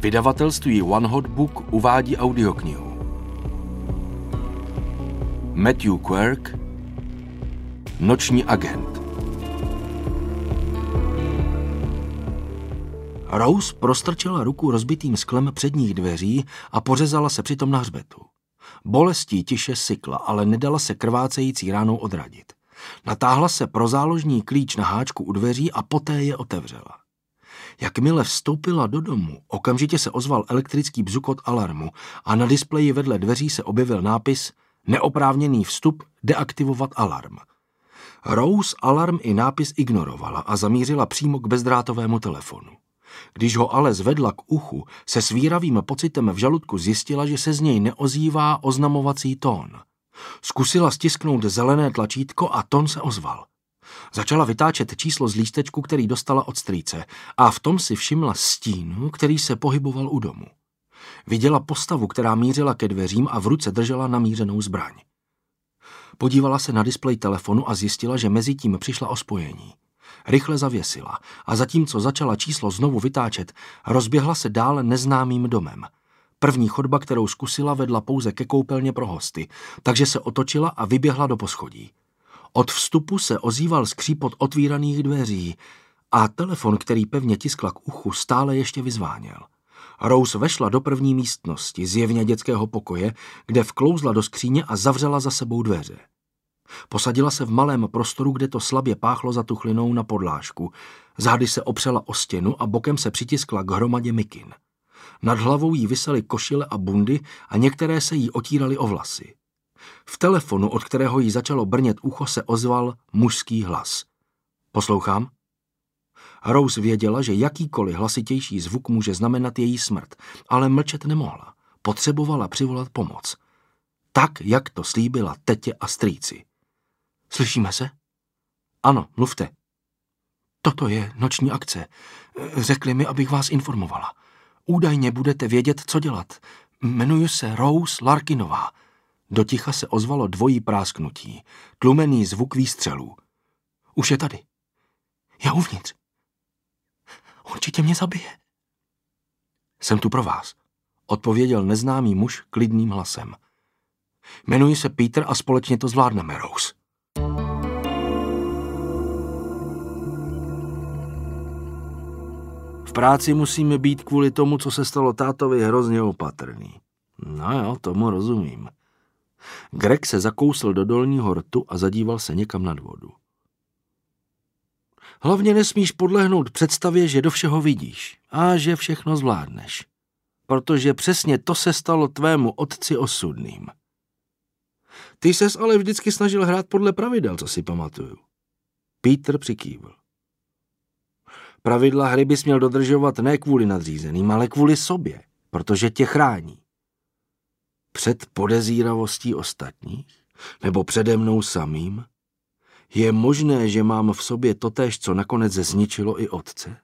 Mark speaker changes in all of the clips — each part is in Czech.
Speaker 1: Vydavatelství One Hot Book uvádí audioknihu. Matthew Quirk, Noční agent. Rose prostrčila ruku rozbitým sklem předních dveří a pořezala se přitom na hřbetu. Bolestí tiše sykla, ale nedala se krvácející ránou odradit. Natáhla se prozáložní klíč na háčku u dveří a poté je otevřela. Jakmile vstoupila do domu, okamžitě se ozval elektrický bzukot alarmu a na displeji vedle dveří se objevil nápis Neoprávněný vstup, deaktivovat alarm. Rose alarm i nápis ignorovala a zamířila přímo k bezdrátovému telefonu. Když ho ale zvedla k uchu, se svíravým pocitem v žaludku zjistila, že se z něj neozývá oznamovací tón. Zkusila stisknout zelené tlačítko a tón se ozval. Začala vytáčet číslo z lístečku, který dostala od strýce, a v tom si všimla stínu, který se pohyboval u domu. Viděla postavu, která mířila ke dveřím a v ruce držela namířenou zbraň. Podívala se na displej telefonu a zjistila, že mezi tím přišla o spojení. Rychle zavěsila a zatímco začala číslo znovu vytáčet, rozběhla se dál neznámým domem. První chodba, kterou zkusila, vedla pouze ke koupelně pro hosty, takže se otočila a vyběhla do poschodí. Od vstupu se ozýval skřípot otvíraných dveří a telefon, který pevně tiskla k uchu, stále ještě vyzváněl. Rose vešla do první místnosti, zjevně dětského pokoje, kde vklouzla do skříně a zavřela za sebou dveře. Posadila se v malém prostoru, kde to slabě páchlo zatuchlinou na podlážku. Zády se opřela o stěnu a bokem se přitiskla k hromadě mikin. Nad hlavou jí visely košile a bundy a některé se jí otíraly o vlasy. V telefonu, od kterého jí začalo brnět ucho, se ozval mužský hlas. Poslouchám? Rose věděla, že jakýkoliv hlasitější zvuk může znamenat její smrt, ale mlčet nemohla. Potřebovala přivolat pomoc. Tak, jak to slíbila tetě a strýci. Slyšíme se? Ano, mluvte. Toto je noční akce. Řekli mi, abych vás informovala. Údajně budete vědět, co dělat. Jmenuji se Rose Larkinová. Do ticha se ozvalo dvojí prásknutí, tlumený zvuk výstřelů. Už je tady. Je uvnitř. Určitě mě zabije. Jsem tu pro vás, odpověděl neznámý muž klidným hlasem. Jmenuji se Peter a společně to zvládneme, Rose. V práci musíme být kvůli tomu, co se stalo tátovi, hrozně opatrný. No jo, tomu rozumím. Greg se zakousl do dolního rtu a zadíval se někam nad vodu. Hlavně nesmíš podlehnout představě, že do všeho vidíš a že všechno zvládneš. Protože přesně to se stalo tvému otci osudným. Ty ses ale vždycky snažil hrát podle pravidel, co si pamatuju. Peter přikývl. Pravidla hry bys měl dodržovat ne kvůli nadřízeným, ale kvůli sobě, protože tě chrání. Před podezíravostí ostatních? Nebo přede mnou samým? Je možné, že mám v sobě totéž, co nakonec zničilo i otce?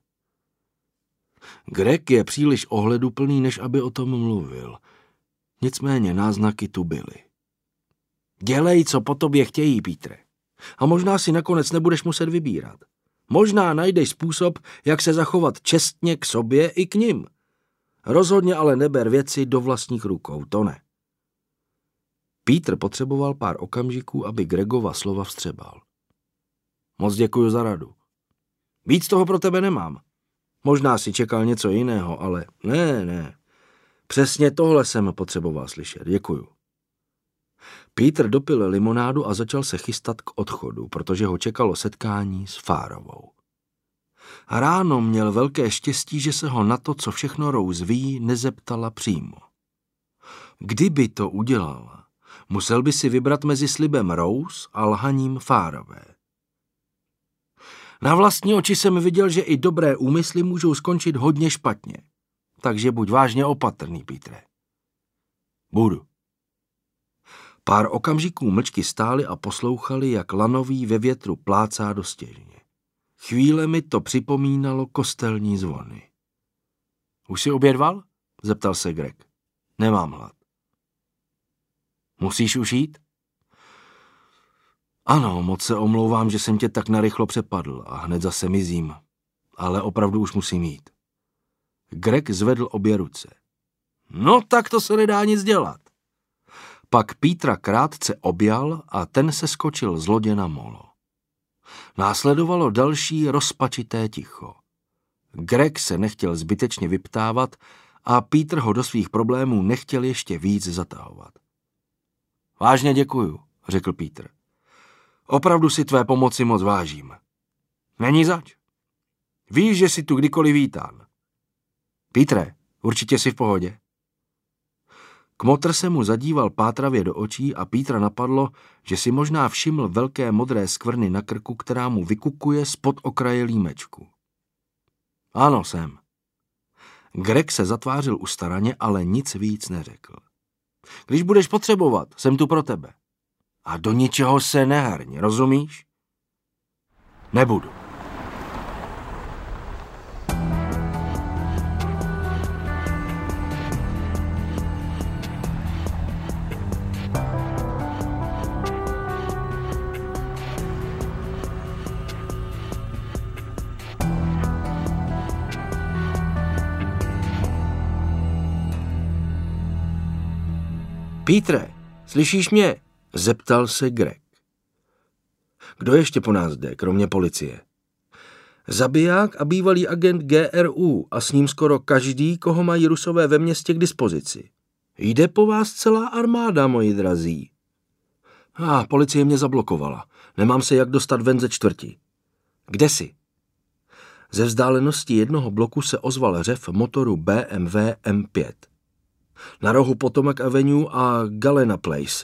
Speaker 1: Greg je příliš ohleduplný, než aby o tom mluvil. Nicméně náznaky tu byly. Dělej, co po tobě chtějí, Petre. A možná si nakonec nebudeš muset vybírat. Možná najdeš způsob, jak se zachovat čestně k sobě i k nim. Rozhodně ale neber věci do vlastních rukou, to ne. Peter potřeboval pár okamžiků, aby Gregova slova vstřebal. Moc děkuju za radu. Víc toho pro tebe nemám. Možná si čekal něco jiného, ale ne. Přesně tohle jsem potřeboval slyšet. Děkuju. Peter dopil limonádu a začal se chystat k odchodu, protože ho čekalo setkání s Fárovou. A ráno měl velké štěstí, že se ho na to, co všechno Rose ví, nezeptala přímo. Kdyby to udělala, musel by si vybrat mezi slibem Rose a lhaním Fárové. Na vlastní oči jsem viděl, že i dobré úmysly můžou skončit hodně špatně. Takže buď vážně opatrný, Petre. Budu. Pár okamžiků mlčky stáli a poslouchali, jak lanový ve větru plácá do stěžně. Chvíle mi to připomínalo kostelní zvony. Už jsi obědval? Zeptal se Greg. Nemám hlad. Musíš už jít? Ano, moc se omlouvám, že jsem tě tak narychlo přepadl a hned zase mizím, ale opravdu už musím jít. Greg zvedl obě ruce. No tak to se nedá nic dělat. Pak Petera krátce objal a ten se skočil z lodě na molo. Následovalo další rozpačité ticho. Greg se nechtěl zbytečně vyptávat a Peter ho do svých problémů nechtěl ještě víc zatahovat. Vážně děkuju, řekl Peter. Opravdu si tvé pomoci moc vážím. Není zač. Víš, že jsi tu kdykoliv vítán. Petre, určitě jsi v pohodě. Kmotr se mu zadíval pátravě do očí a Petra napadlo, že si možná všiml velké modré skvrny na krku, která mu vykukuje spod okraje límečku. Ano, jsem. Greg se zatvářil ustaraně, ale nic víc neřekl. Když budeš potřebovat, jsem tu pro tebe. A do ničeho se nehrň, rozumíš? Nebudu. Petre, slyšíš mě? Zeptal se Greg. Kdo ještě po nás jde, kromě policie? Zabiják a bývalý agent GRU a s ním skoro každý, koho mají Rusové ve městě k dispozici. Jde po vás celá armáda, moji drazí. Policie mě zablokovala. Nemám se jak dostat ven ze čtvrti. Kde jsi? Ze vzdálenosti jednoho bloku se ozval řev motoru BMW M5. Na rohu Potomac Avenue a Galena Place.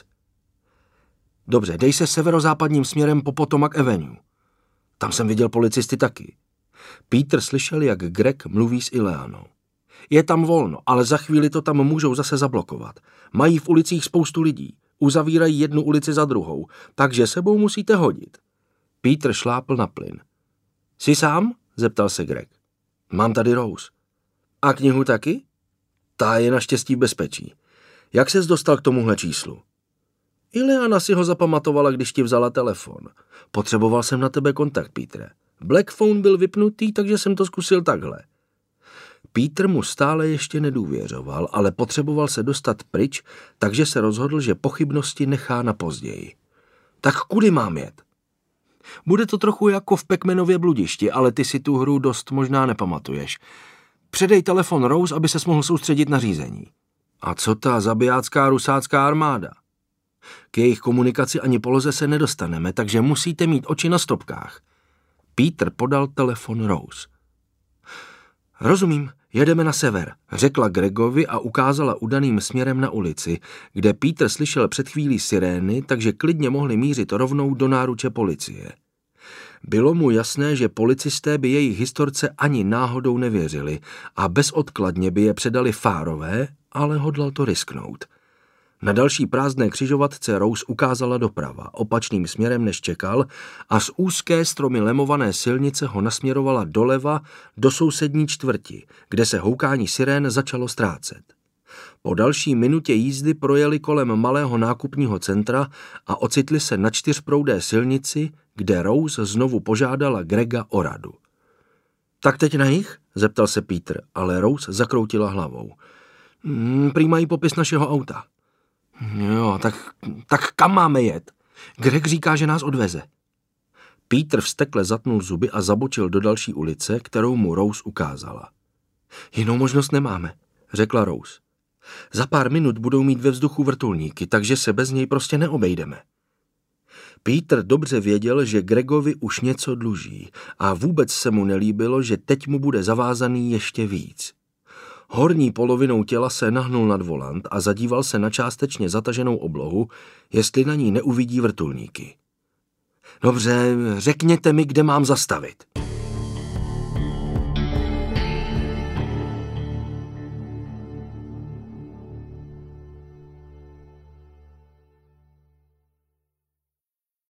Speaker 1: Dobře, dej se severozápadním směrem po Potomac Avenue. Tam jsem viděl policisty taky. Peter slyšel, jak Greg mluví s Ileanou. Je tam volno, ale za chvíli to tam můžou zase zablokovat. Mají v ulicích spoustu lidí. Uzavírají jednu ulici za druhou, takže sebou musíte hodit. Peter šlápl na plyn. Jsi sám? Zeptal se Greg. Mám tady Rose. A knihu taky? Ta je naštěstí v bezpečí. Jak ses dostal k tomuhle číslu? Ileana si ho zapamatovala, když ti vzala telefon. Potřeboval jsem na tebe kontakt, Petre. Blackphone byl vypnutý, takže jsem to zkusil takhle. Peter mu stále ještě nedůvěřoval, ale potřeboval se dostat pryč, takže se rozhodl, že pochybnosti nechá na později. Tak kudy mám jet? Bude to trochu jako v Pac-Manově bludišti, ale ty si tu hru dost možná nepamatuješ. Předej telefon Rose, aby ses mohl soustředit na řízení. A co ta zabijácká rusácká armáda? K jejich komunikaci ani poloze se nedostaneme, takže musíte mít oči na stopkách. Peter podal telefon Rose. Rozumím, jedeme na sever, řekla Gregovi a ukázala udaným směrem na ulici, kde Peter slyšel před chvílí sirény, takže klidně mohli mířit rovnou do náruče policie. Bylo mu jasné, že policisté by jejich historce ani náhodou nevěřili a bezodkladně by je předali Fárové, ale hodlal to risknout. Na další prázdné křižovatce Rose ukázala doprava, opačným směrem než čekal, a z úzké stromy lemované silnice ho nasměrovala doleva do sousední čtvrti, kde se houkání sirén začalo ztrácet. Po další minutě jízdy projeli kolem malého nákupního centra a ocitli se na čtyřproudé silnici, kde Rose znovu požádala Grega o radu. Tak teď na jih? Zeptal se Peter, ale Rose zakroutila hlavou. Prý mají popis našeho auta. Jo, tak kam máme jet? Greg říká, že nás odveze. Peter vztekle zatnul zuby a zabočil do další ulice, kterou mu Rose ukázala. Jinou možnost nemáme, řekla Rose. Za pár minut budou mít ve vzduchu vrtulníky, takže se bez něj prostě neobejdeme. Peter dobře věděl, že Gregovi už něco dluží a vůbec se mu nelíbilo, že teď mu bude zavázaný ještě víc. Horní polovinou těla se nahnul nad volant a zadíval se na částečně zataženou oblohu, jestli na ní neuvidí vrtulníky. Dobře, řekněte mi, kde mám zastavit.